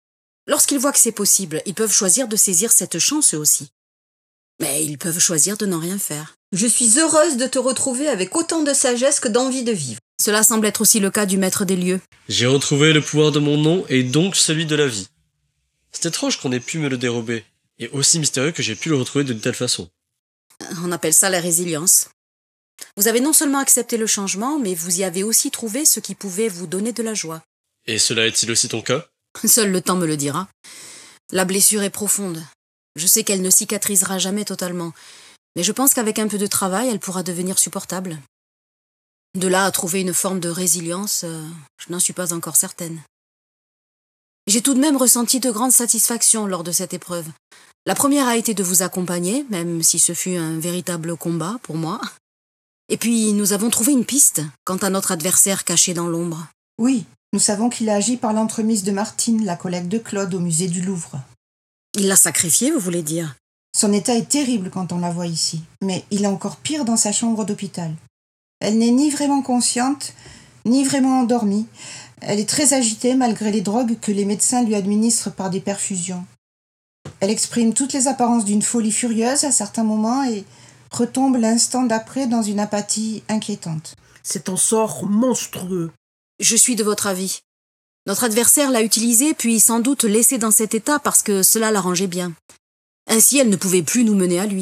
Lorsqu'ils voient que c'est possible, ils peuvent choisir de saisir cette chance eux aussi. Mais ils peuvent choisir de n'en rien faire. Je suis heureuse de te retrouver avec autant de sagesse que d'envie de vivre. Cela semble être aussi le cas du maître des lieux. J'ai retrouvé le pouvoir de mon nom et donc celui de la vie. C'est étrange qu'on ait pu me le dérober, et aussi mystérieux que j'ai pu le retrouver d'une telle façon. On appelle ça la résilience. Vous avez non seulement accepté le changement, mais vous y avez aussi trouvé ce qui pouvait vous donner de la joie. Et cela est-il aussi ton cas ? Seul le temps me le dira. La blessure est profonde. Je sais qu'elle ne cicatrisera jamais totalement, mais je pense qu'avec un peu de travail, elle pourra devenir supportable. De là à trouver une forme de résilience, euh, je n'en suis pas encore certaine. J'ai tout de même ressenti de grandes satisfactions lors de cette épreuve. La première a été de vous accompagner, même si ce fut un véritable combat pour moi. Et puis, nous avons trouvé une piste quant à notre adversaire caché dans l'ombre. Oui, nous savons qu'il a agi par l'entremise de Martine, la collègue de Claude, au musée du Louvre. Il l'a sacrifié, vous voulez dire ? Son état est terrible quand on la voit ici, mais il est encore pire dans sa chambre d'hôpital. Elle n'est ni vraiment consciente, ni vraiment endormie. Elle est très agitée malgré les drogues que les médecins lui administrent par des perfusions. Elle exprime toutes les apparences d'une folie furieuse à certains moments et retombe l'instant d'après dans une apathie inquiétante. C'est un sort monstrueux. Je suis de votre avis. Notre adversaire l'a utilisée puis sans doute laissée dans cet état parce que cela l'arrangeait bien. Ainsi, elle ne pouvait plus nous mener à lui.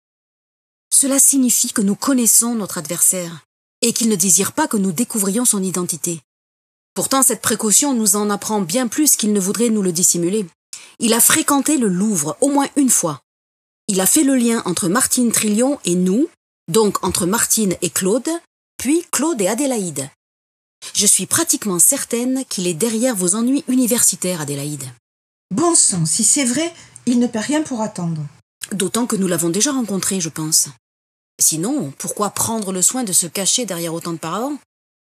Cela signifie que nous connaissons notre adversaire et qu'il ne désire pas que nous découvrions son identité. Pourtant, cette précaution nous en apprend bien plus qu'il ne voudrait nous le dissimuler. Il a fréquenté le Louvre au moins une fois. Il a fait le lien entre Martine Trillion et nous, donc entre Martine et Claude, puis Claude et Adélaïde. Je suis pratiquement certaine qu'il est derrière vos ennuis universitaires, Adélaïde. Bon sang, si c'est vrai, il ne perd rien pour attendre. D'autant que nous l'avons déjà rencontré, je pense. Sinon, pourquoi prendre le soin de se cacher derrière autant de paravents ?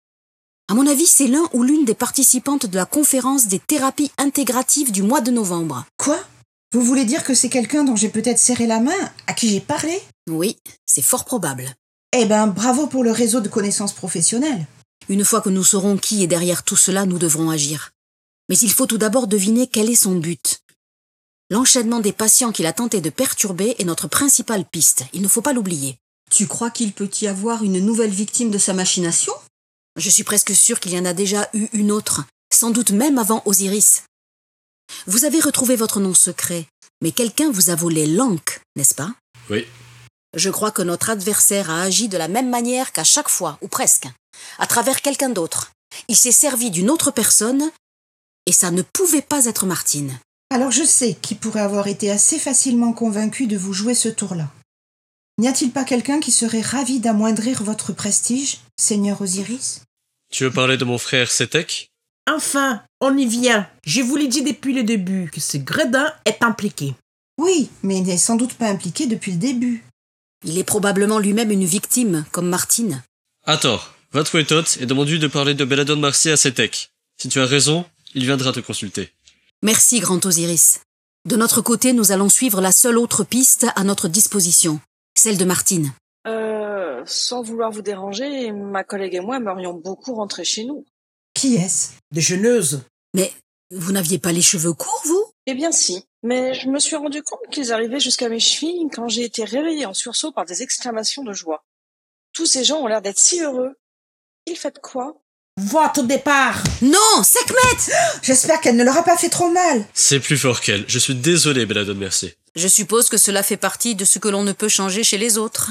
À mon avis, c'est l'un ou l'une des participantes de la conférence des thérapies intégratives du mois de novembre. Quoi ? Vous voulez dire que c'est quelqu'un dont j'ai peut-être serré la main, à qui j'ai parlé ? Oui, c'est fort probable. Eh ben, bravo pour le réseau de connaissances professionnelles. Une fois que nous saurons qui est derrière tout cela, nous devrons agir. Mais il faut tout d'abord deviner quel est son but. L'enchaînement des patients qu'il a tenté de perturber est notre principale piste, il ne faut pas l'oublier. Tu crois qu'il peut y avoir une nouvelle victime de sa machination ? Je suis presque sûre qu'il y en a déjà eu une autre, sans doute même avant Osiris. Vous avez retrouvé votre nom secret, mais quelqu'un vous a volé l'Ankh, n'est-ce pas ? Oui. Je crois que notre adversaire a agi de la même manière qu'à chaque fois, ou presque, à travers quelqu'un d'autre. Il s'est servi d'une autre personne, et ça ne pouvait pas être Martine. Alors je sais qui pourrait avoir été assez facilement convaincu de vous jouer ce tour-là. N'y a-t-il pas quelqu'un qui serait ravi d'amoindrir votre prestige, Seigneur Osiris ? Tu veux parler de mon frère Sétec ? Enfin, on y vient. Je vous l'ai dit depuis le début que ce gredin est impliqué. Oui, mais il n'est sans doute pas impliqué depuis le début. Il est probablement lui-même une victime, comme Martine. À tort. Va trouver Thoth et demande-lui de parler de Belladone Marcy à Sétec. Si tu as raison, il viendra te consulter. Merci, grand Osiris. De notre côté, nous allons suivre la seule autre piste à notre disposition, celle de Martine. Euh, sans vouloir vous déranger, ma collègue et moi aimerions beaucoup rentrer chez nous. Qui est-ce ? Déjeuneuse. Mais vous n'aviez pas les cheveux courts, vous ? Eh bien si, mais je me suis rendu compte qu'ils arrivaient jusqu'à mes chevilles quand j'ai été réveillée en sursaut par des exclamations de joie. Tous ces gens ont l'air d'être si heureux. Ils faites quoi ? Votre départ. Non, Sekhmet ! J'espère qu'elle ne leur a pas fait trop mal. C'est plus fort qu'elle. Je suis désolé, Belladone Mercy. Je suppose que cela fait partie de ce que l'on ne peut changer chez les autres.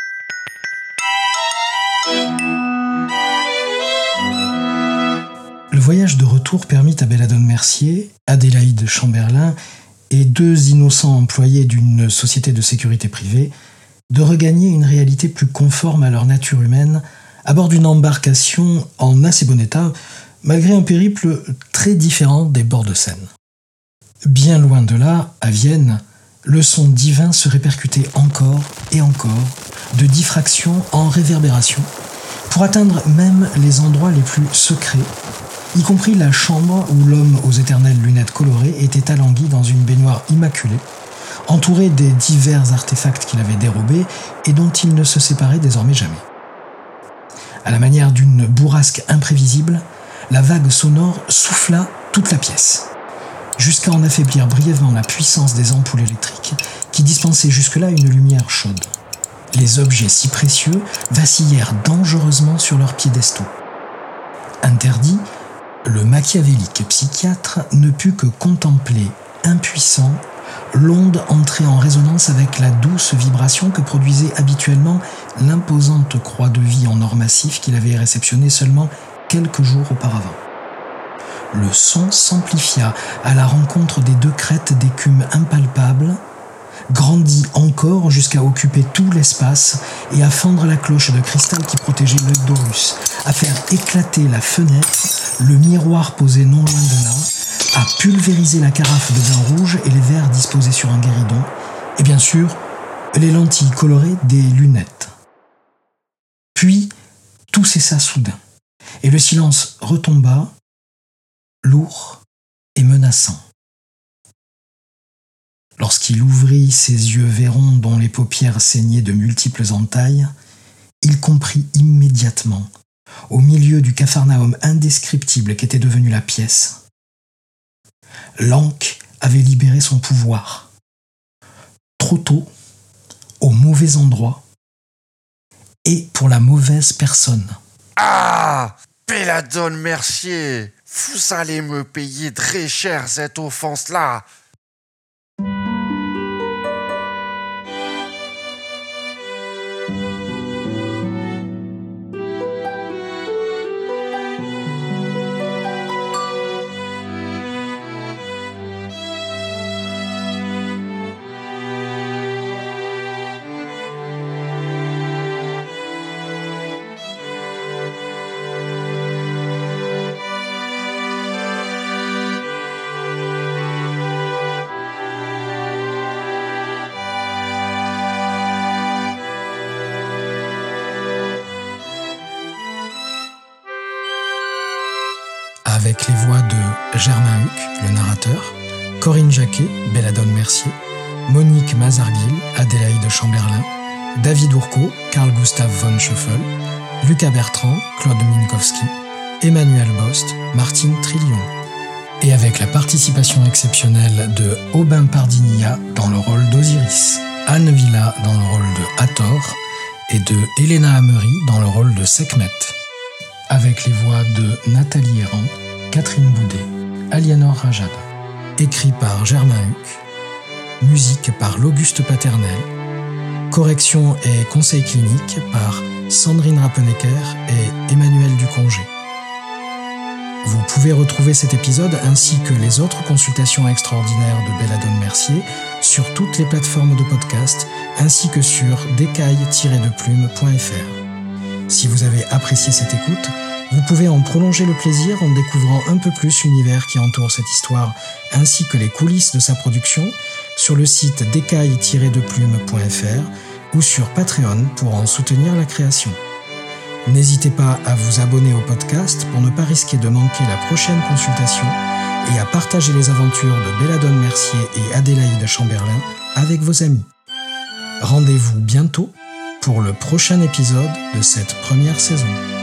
Le voyage de retour permit à Belladone Mercier, Adélaïde Chamberlain et deux innocents employés d'une société de sécurité privée de regagner une réalité plus conforme à leur nature humaine à bord d'une embarcation en assez bon état, malgré un périple très différent des bords de Seine. Bien loin de là, à Vienne, le son divin se répercutait encore et encore, de diffraction en réverbération, pour atteindre même les endroits les plus secrets, y compris la chambre où l'homme aux éternelles lunettes colorées était alangui dans une baignoire immaculée, entouré des divers artefacts qu'il avait dérobés et dont il ne se séparait désormais jamais. À la manière d'une bourrasque imprévisible, la vague sonore souffla toute la pièce. jusqu'à en affaiblir brièvement la puissance des ampoules électriques qui dispensaient jusque-là une lumière chaude. Les objets si précieux vacillèrent dangereusement sur leurs piédestaux. Interdit, le machiavélique psychiatre ne put que contempler, impuissant, l'onde entrait en résonance avec la douce vibration que produisait habituellement l'imposante croix de vie en or massif qu'il avait réceptionnée seulement quelques jours auparavant. Le son s'amplifia à la rencontre des deux crêtes d'écume impalpable, grandit encore jusqu'à occuper tout l'espace et à fendre la cloche de cristal qui protégeait l'œil d'Horus, à faire éclater la fenêtre, le miroir posé non loin de là, à pulvériser la carafe de vin rouge et les verres disposés sur un guéridon, et bien sûr, les lentilles colorées des lunettes. Puis, tout cessa soudain, et le silence retomba, lourd et menaçant. Lorsqu'il ouvrit ses yeux vairons dont les paupières saignaient de multiples entailles, il comprit immédiatement, au milieu du capharnaüm indescriptible qu'était devenue la pièce, l'Ankh avait libéré son pouvoir. Trop tôt, au mauvais endroit, et pour la mauvaise personne. Ah, Belladone Mercier, vous allez me payer très cher cette offense-là. Avec les voix de Germain Huck, le narrateur, Corinne Jacquet, Belladone Mercier, Monique Mazarguil, Adélaïde Chamberlain, David Ourcot, Carl Gustav von Schöffel, Lucas Bertrand, Claude Minkowski, Emmanuel Bost, Martine Trillion. Et avec la participation exceptionnelle de Aubin Pardinilla dans le rôle d'Osiris, Anne Villa dans le rôle de Hathor et de Elena Amery dans le rôle de Sekhmet. Avec les voix de Nathalie Errand, Catherine Boudet, Aliénor Rajad. Écrit par Germain Huck. Musique par l'Auguste Paternel. Correction et conseil clinique par Sandrine Rappenecker et Emmanuel Ducongé. Vous pouvez retrouver cet épisode ainsi que les autres consultations extraordinaires de Belladone Mercier sur toutes les plateformes de podcast ainsi que sur décaille tiret de plume point f r. Si vous avez apprécié cette écoute, vous pouvez en prolonger le plaisir en découvrant un peu plus l'univers qui entoure cette histoire ainsi que les coulisses de sa production sur le site décaille tiret de plume point f r ou sur Patreon pour en soutenir la création. N'hésitez pas à vous abonner au podcast pour ne pas risquer de manquer la prochaine consultation et à partager les aventures de Belladone Mercier et Adélaïde Chamberlain avec vos amis. Rendez-vous bientôt pour le prochain épisode de cette première saison.